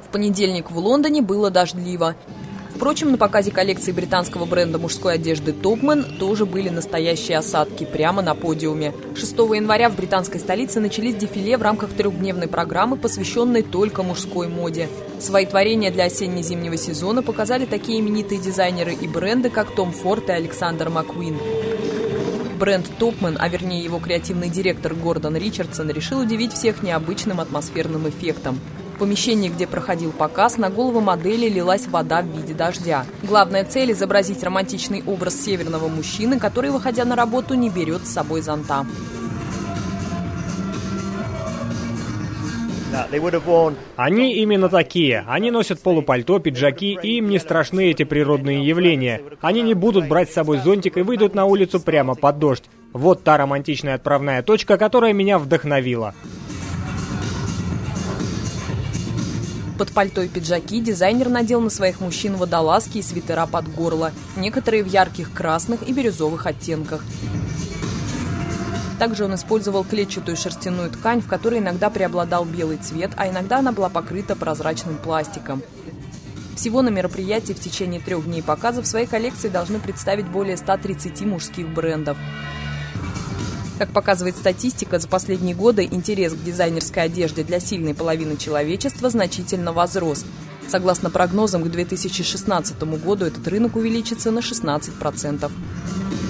В понедельник в Лондоне было дождливо. Впрочем, на показе коллекции британского бренда мужской одежды Topman тоже были настоящие осадки прямо на подиуме. 6 января в британской столице начались дефиле в рамках трехдневной программы, посвященной только мужской моде. Свои творения для осенне-зимнего сезона показали такие именитые дизайнеры и бренды, как Том Форд и Александр Маккуин. Бренд Topman, а вернее его креативный директор Гордон Ричардсон, решил удивить всех необычным атмосферным эффектом. В помещении, где проходил показ, на голову модели лилась вода в виде дождя. Главная цель – изобразить романтичный образ северного мужчины, который, выходя на работу, не берет с собой зонта. Они именно такие. Они носят полупальто, пиджаки, и им не страшны эти природные явления. Они не будут брать с собой зонтик и выйдут на улицу прямо под дождь. Вот та романтичная отправная точка, которая меня вдохновила. Под пальто и пиджаки дизайнер надел на своих мужчин водолазки и свитера под горло, некоторые в ярких красных и бирюзовых оттенках. Также он использовал клетчатую шерстяную ткань, в которой иногда преобладал белый цвет, а иногда она была покрыта прозрачным пластиком. Всего на мероприятии в течение 3 дней показа в своей коллекции должны представить более 130 мужских брендов. Как показывает статистика, за последние годы интерес к дизайнерской одежде для сильной половины человечества значительно возрос. Согласно прогнозам, к 2016 году этот рынок увеличится на 16%.